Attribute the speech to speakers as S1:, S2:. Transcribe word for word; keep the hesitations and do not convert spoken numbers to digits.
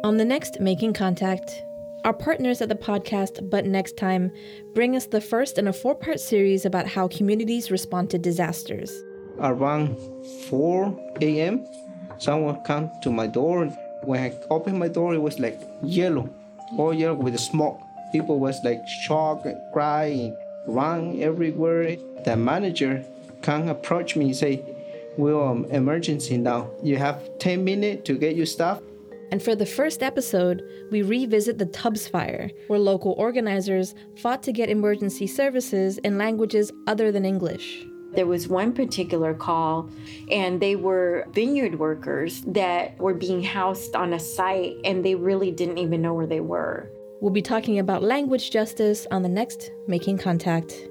S1: On the next Making Contact, our partners at the podcast But Next Time bring us the first in a four-part series about how communities respond to disasters.
S2: Around four a.m., someone came to my door. When I opened my door, it was like yellow, all yellow with smoke. People was like shocked, crying, run everywhere. The manager can approach me and say, we're on emergency now. You have ten minutes to get your stuff.
S1: And for the first episode, we revisit the Tubbs Fire, where local organizers fought to get emergency services in languages other than English.
S3: There was one particular call, and they were vineyard workers that were being housed on a site, and they really didn't even know where they were.
S1: We'll be talking about language justice on the next Making Contact.